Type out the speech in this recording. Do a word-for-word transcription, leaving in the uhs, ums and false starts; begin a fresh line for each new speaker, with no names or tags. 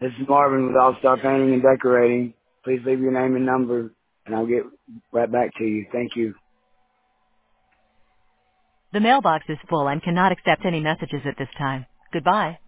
This is Marvin with All Star Painting and Decorating. Please leave your name and number, and I'll get right back to you. Thank you.
The mailbox is full and cannot accept any messages at this time. Goodbye.